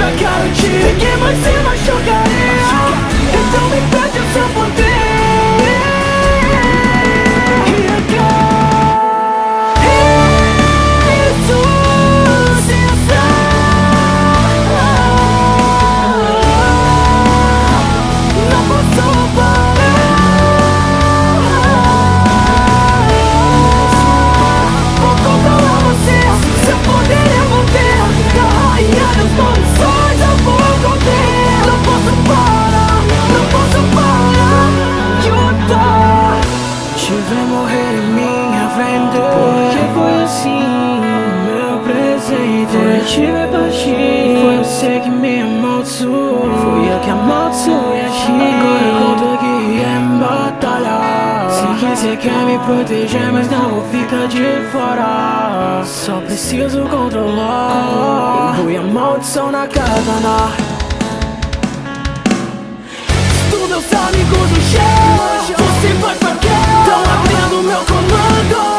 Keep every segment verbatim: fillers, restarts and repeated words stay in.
garantir que mais se machucaria. Então me pede o seu poder. Tive baixinho, foi você que me amaldiçoou. Fui eu que amaldiçoei a China. Agora eu conto aqui em batalha. Sei que você quer me proteger, mas não vou ficar de fora. Só preciso controlar. Fui a maldição na katana. Tu meus amigos do chão, você vai pra cá. Tão abrindo meu comando.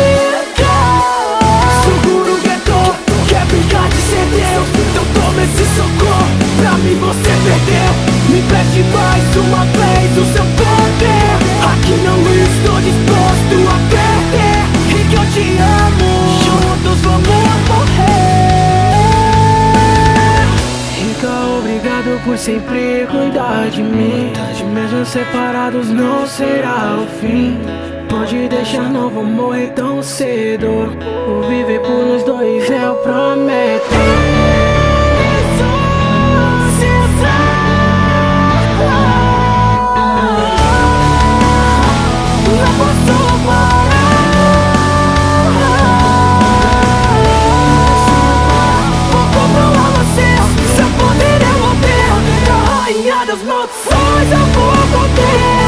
Então toma esse socorro, pra mim você perdeu. Me preste mais uma vez o seu poder. Aqui não estou disposto a perder. E que eu te amo, juntos vamos morrer. Rica, obrigado por sempre cuidar de mim. Mesmo separados não será o fim. Pode deixar, não vou morrer tão cedo. Vou viver por nós dois, eu prometo. Das maldições eu vou conter.